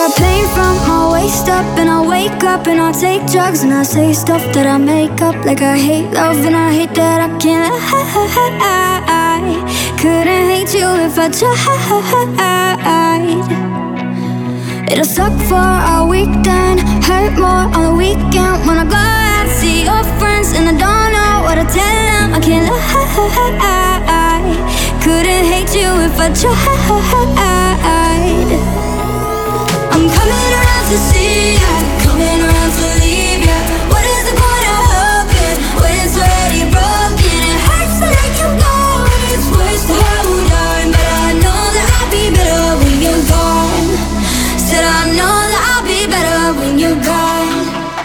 pain from my waist up, and I wake up and I take drugs, and I say stuff that I make up, like I hate love and I hate that I can't lie. Couldn't hate you if I tried. It'll suck for a weekend, hurt more on the weekend. When I go out, see your friends, and I don't know what to tell them. I can't lie. Couldn't hate you if I tried. I'm coming around to see ya, coming around to leave ya. What is the point of hoping when it's already broken? It hurts to let you go, and it's worse to hold on. But I know that I'll be better when you're gone. Said I know that I'll be better when you're gone.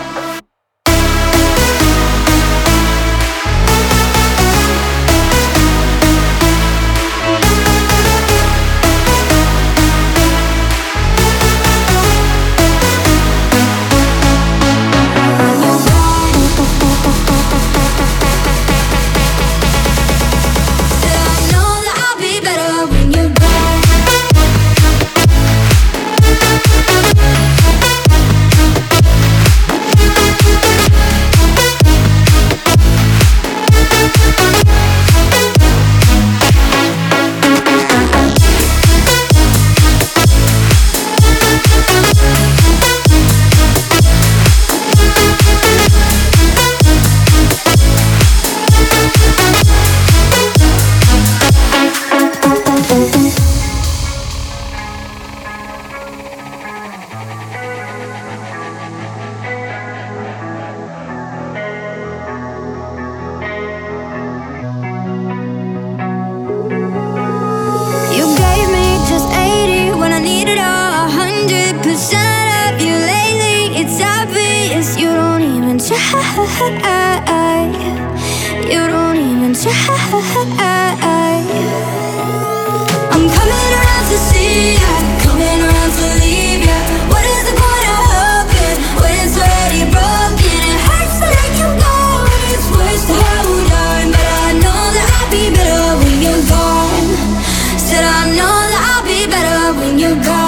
You don't even try. I'm coming around to see ya, coming around to leave ya. What is the point of hoping when it's already broken? It hurts to let you go, and it's worse to hold on. But I know that I'll be better when you're gone. Said I know that I'll be better when you're gone.